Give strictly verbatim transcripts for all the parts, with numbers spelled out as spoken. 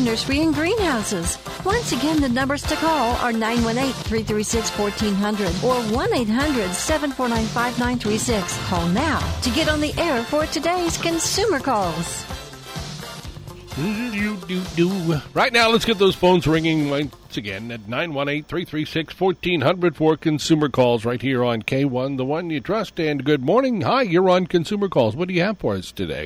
Farm, Nursery, and Greenhouses. Once again, the numbers to call are nine one eight, three three six, one four zero zero or one eight hundred, seven four nine, five nine three six. Call now to get on the air for today's Consumer Calls. Right now, let's get those phones ringing once again at nine one eight, three three six, one four zero zero for Consumer Calls right here on K one, the one you trust. And good morning. Hi, you're on Consumer Calls. What do you have for us today?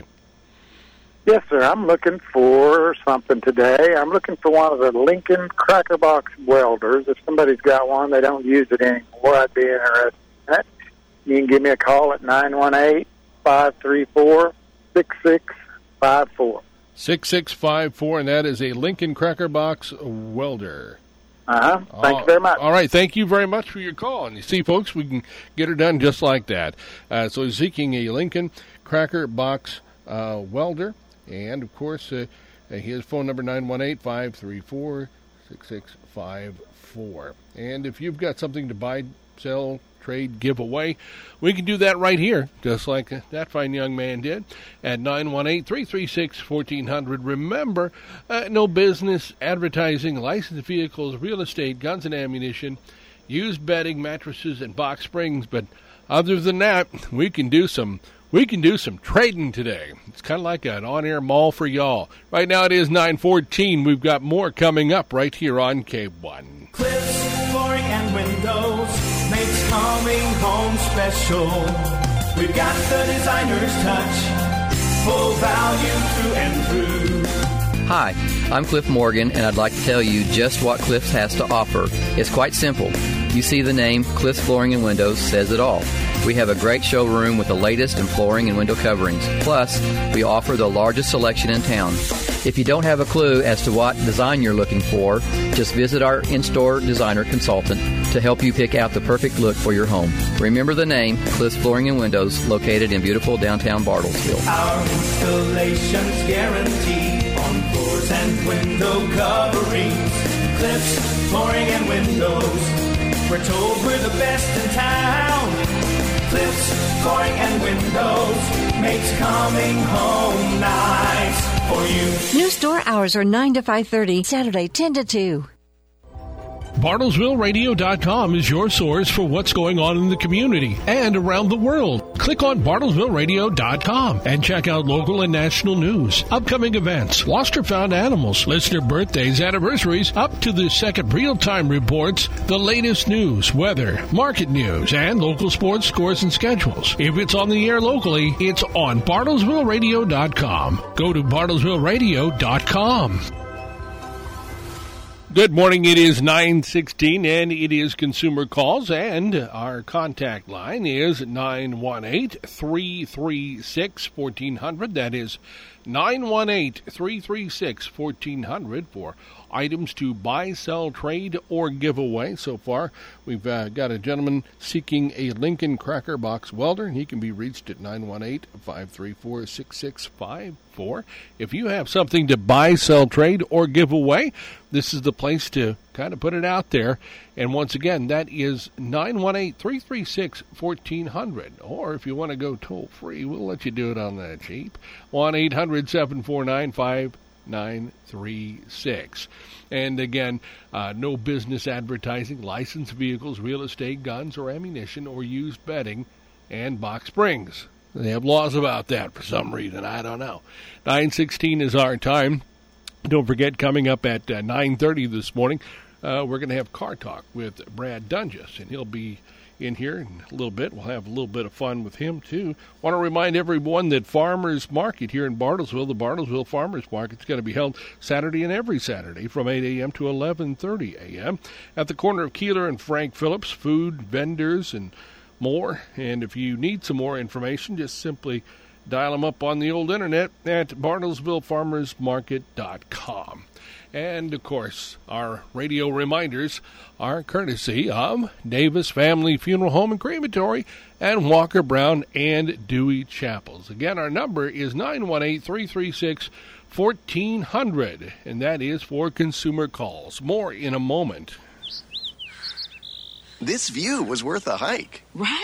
Yes, sir. I'm looking for something today. I'm looking for one of the Lincoln Cracker Box welders. If somebody's got one, they don't use it anymore, I'd be interested in that. You can give me a call at nine one eight, five three four, six six five four. six six five four, and that is a Lincoln Cracker Box welder. Uh-huh. Thank uh, you very much. All right. Thank you very much for your call. And you see, folks, we can get her done just like that. Uh, so seeking a Lincoln Cracker Box uh, welder. And, of course, uh, his phone number, nine one eight, five three four, six six five four. And if you've got something to buy, sell, trade, give away, we can do that right here, just like that fine young man did, at nine one eight, three three six, one four zero zero. Remember, uh, no business, advertising, licensed vehicles, real estate, guns and ammunition, used bedding, mattresses, and box springs. But other than that, we can do some we can do some trading today. It's kind of like an on-air mall for y'all. Right now it is nine fourteen. We've got more coming up right here on K one. Cliffs, flooring, and windows makes coming home special. We've got the designer's touch, full value through and through. Hi, I'm Cliff Morgan, and I'd like to tell you just what Cliffs has to offer. It's quite simple. You see the name Cliffs Flooring and Windows says it all. We have a great showroom with the latest in flooring and window coverings. Plus, we offer the largest selection in town. If you don't have a clue as to what design you're looking for, just visit our in-store designer consultant to help you pick out the perfect look for your home. Remember the name, Cliffs Flooring and Windows, located in beautiful downtown Bartlesville. Our installations guaranteed on floors and window coverings. Cliffs Flooring and Windows. We're told we're the best in town. Cliffs Flooring and Windows makes coming home nice for you. New store hours are nine to five thirty, Saturday ten to two. Bartlesville Radio dot com is your source for what's going on in the community and around the world. Click on Bartlesville Radio dot com and check out local and national news, upcoming events, lost or found animals, listener birthdays, anniversaries, up to the second real-time reports, the latest news, weather, market news, and local sports scores and schedules. If it's on the air locally, it's on Bartlesville Radio dot com. Go to Bartlesville Radio dot com. Good morning. It is nine sixteen, and it is Consumer Calls, and our contact line is nine one eight, three three six, one four zero zero. That is nine one eight, three three six, one four zero zero for items to buy, sell, trade, or give away. So far, we've uh, got a gentleman seeking a Lincoln Cracker Box welder. He can be reached at nine one eight, five three four, six six five four. If you have something to buy, sell, trade, or give away, this is the place to kind of put it out there. And once again, that is nine one eight, three three six, one four zero zero. Or if you want to go toll-free, we'll let you do it on that cheap. one eight hundred, seven four nine, five nine three six. And again, uh, no business advertising, licensed vehicles, real estate, guns or ammunition, or used bedding, and box springs. They have laws about that for some reason. I don't know. nine sixteen is our time. Don't forget, coming up at uh, nine thirty this morning, uh, we're going to have Car Talk with Brad Dunges, and he'll be in here in a little bit. We'll have a little bit of fun with him, too. Want to remind everyone that Farmers Market here in Bartlesville, the Bartlesville Farmers Market, is going to be held Saturday and every Saturday from eight a.m. to eleven thirty a.m. at the corner of Keeler and Frank Phillips. Food, vendors, and more. And if you need some more information, just simply dial them up on the old internet at Bartlesville Farmers Market dot com. And, of course, our radio reminders are courtesy of Davis Family Funeral Home and Crematory and Walker Brown and Dewey Chapels. Again, our number is nine one eight, three three six, one four zero zero, and that is for Consumer Calls. More in a moment. This view was worth a hike. Right?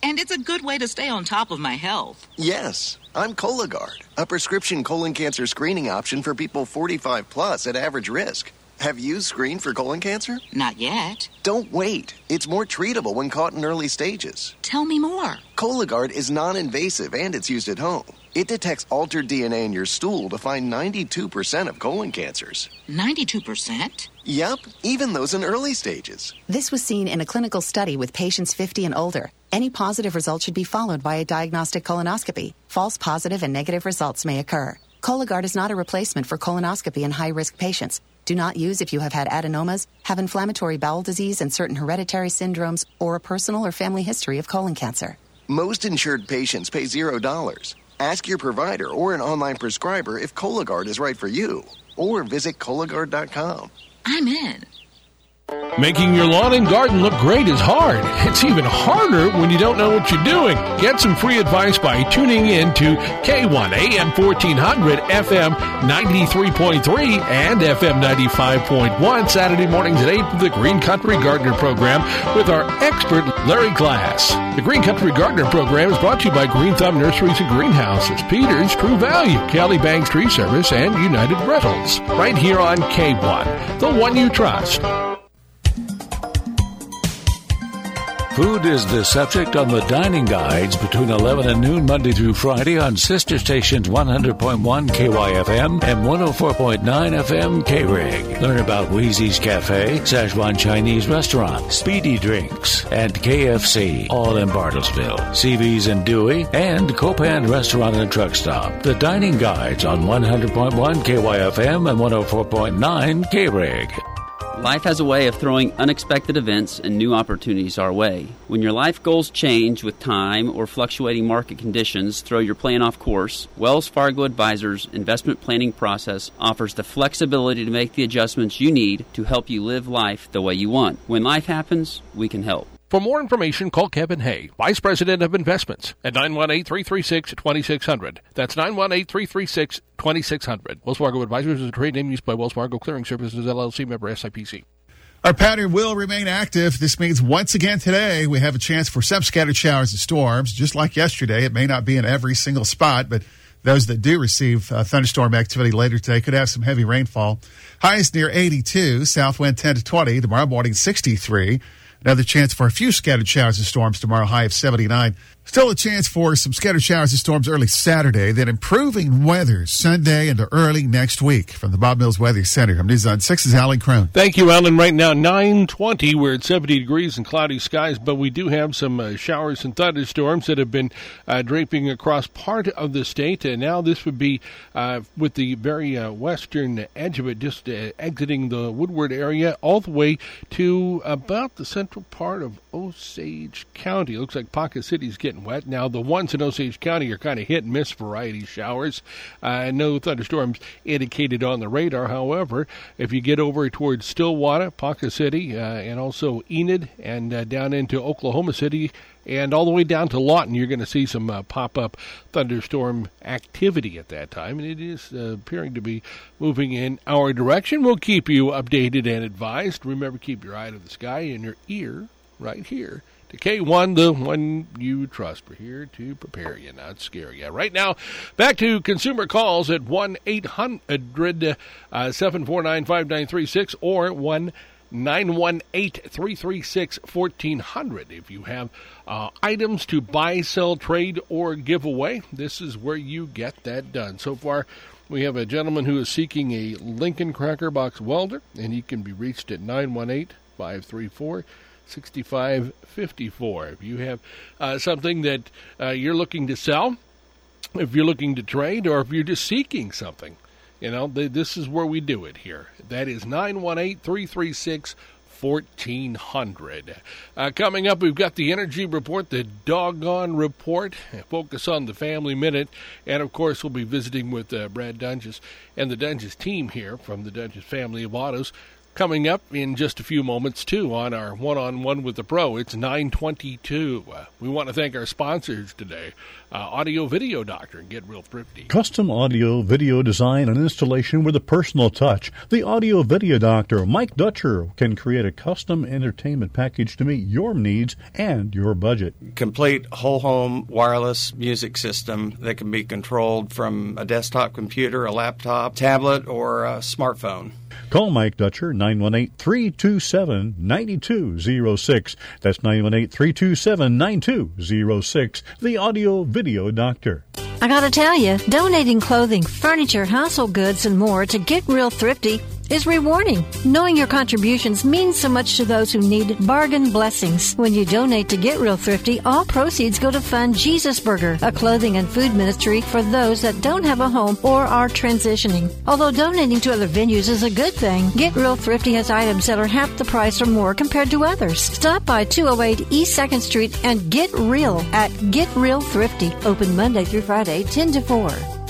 And it's a good way to stay on top of my health. Yes, I'm Cologuard, a prescription colon cancer screening option for people forty-five plus at average risk. Have you screened for colon cancer? Not yet. Don't wait. It's more treatable when caught in early stages. Tell me more. Cologuard is non-invasive and it's used at home. It detects altered D N A in your stool to find ninety-two percent of colon cancers. ninety-two percent? Yep, even those in early stages. This was seen in a clinical study with patients fifty and older. Any positive result should be followed by a diagnostic colonoscopy. False positive and negative results may occur. Cologuard is not a replacement for colonoscopy in high-risk patients. Do not use if you have had adenomas, have inflammatory bowel disease and certain hereditary syndromes, or a personal or family history of colon cancer. Most insured patients pay zero dollars. Ask your provider or an online prescriber if Cologuard is right for you, or visit Cologuard dot com. I'm in. Making your lawn and garden look great is hard. It's even harder when you don't know what you're doing. Get some free advice by tuning in to K one A M fourteen hundred, F M ninety-three point three, and F M ninety-five point one, Saturday mornings at eight for the Green Country Gardener Program with our expert Larry Glass. The Green Country Gardener Program is brought to you by Green Thumb Nurseries and Greenhouses, Peters, True Value, Cali Banks Tree Service, and United Rentals. Right here on K one, the one you trust. Food is the subject on the dining guides between eleven and noon Monday through Friday on sister stations one hundred point one K Y F M and one oh four point nine F M K-Rig. Learn about Wheezy's Cafe, Szechuan Chinese Restaurant, Speedy Drinks, and K F C, all in Bartlesville, C V's in Dewey, and Copan Restaurant and Truck Stop. The dining guides on one hundred point one K Y F M and one oh four point nine K-Rig. Life has a way of throwing unexpected events and new opportunities our way. When your life goals change with time or fluctuating market conditions throw your plan off course, Wells Fargo Advisors' investment planning process offers the flexibility to make the adjustments you need to help you live life the way you want. When life happens, we can help. For more information, call Kevin Hay, Vice President of Investments, at nine one eight, three three six, two six zero zero. That's nine one eight, three three six, two six zero zero. Wells Fargo Advisors is a trade name used by Wells Fargo Clearing Services, L L C, member S I P C. Our pattern will remain active. This means once again today we have a chance for some scattered showers and storms. Just like yesterday, it may not be in every single spot, but those that do receive uh, thunderstorm activity later today could have some heavy rainfall. Highs near eighty-two, south wind ten to twenty. Tomorrow morning, sixty-three. Another chance for a few scattered showers and storms tomorrow, high of seventy-nine. Still a chance for some scattered showers and storms early Saturday, then improving weather Sunday into early next week. From the Bob Mills Weather Center, I'm News on six's Alan Crone. Thank you, Alan. Right now, nine twenty. We're at seventy degrees and cloudy skies, but we do have some uh, showers and thunderstorms that have been uh, draping across part of the state. And now this would be uh, with the very uh, western edge of it, just uh, exiting the Woodward area all the way to about the central part of Osage County. It looks like Pocket City's getting wet. Now, the ones in Osage County are kind of hit and miss variety showers. Uh, no thunderstorms indicated on the radar. However, if you get over towards Stillwater, Pocket City, uh, and also Enid, and uh, down into Oklahoma City, and all the way down to Lawton, you're going to see some uh, pop-up thunderstorm activity at that time, and it is uh, appearing to be moving in our direction. We'll keep you updated and advised. Remember, keep your eye to the sky and your ear right here to K one, the one you trust. We're here to prepare you, not scare you. Right now, back to consumer calls at one eight hundred, seven four nine, five nine three six or one nine one eight, three three six, one four zero zero. If you have uh, items to buy, sell, trade, or give away, this is where you get that done. So far, we have a gentleman who is seeking a Lincoln Cracker Box welder, and he can be reached at nine one eight, five three four, six five five four. If you have uh, something that uh, you're looking to sell, if you're looking to trade, or if you're just seeking something, you know, th- this is where we do it here. That is nine one eight, three three six, one four zero zero. Uh, coming up, we've got the Energy Report, the Doggone Report, focus on the Family Minute, and, of course, we'll be visiting with uh, Brad Dunges and the Dunges team here from the Dunges family of autos Coming up in just a few moments, too, on our one-on-one with the pro. It's nine twenty-two. Uh, we want to thank our sponsors today, uh, Audio Video Doctor and Get Real Thrifty. Custom audio, video design, and installation with a personal touch. The Audio Video Doctor, Mike Dutcher, can create a custom entertainment package to meet your needs and your budget. Complete whole-home wireless music system that can be controlled from a desktop computer, a laptop, tablet, or a smartphone. Call Mike Dutcher, nine one eight, three two seven, nine two zero six. That's nine one eight, three two seven, nine two zero six. The Audio Video Doctor. I gotta tell you, donating clothing, furniture, household goods, and more to Get Real Thrifty is rewarding. Knowing your contributions means so much to those who need bargain blessings. When you donate to Get Real Thrifty, all proceeds go to fund Jesus Burger, a clothing and food ministry for those that don't have a home or are transitioning. Although donating to other venues is a good thing, Get Real Thrifty has items that are half the price or more compared to others. Stop by two oh eight East second Street and get real at Get Real Thrifty. Open Monday through Friday, ten to four.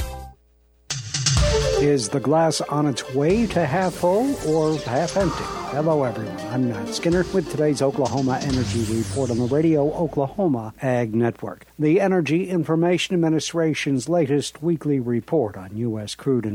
Is the glass on its way to half full or half empty? Hello, everyone. I'm Matt Skinner with today's Oklahoma Energy Report on the Radio Oklahoma Ag Network. The Energy Information Administration's latest weekly report on U S crude and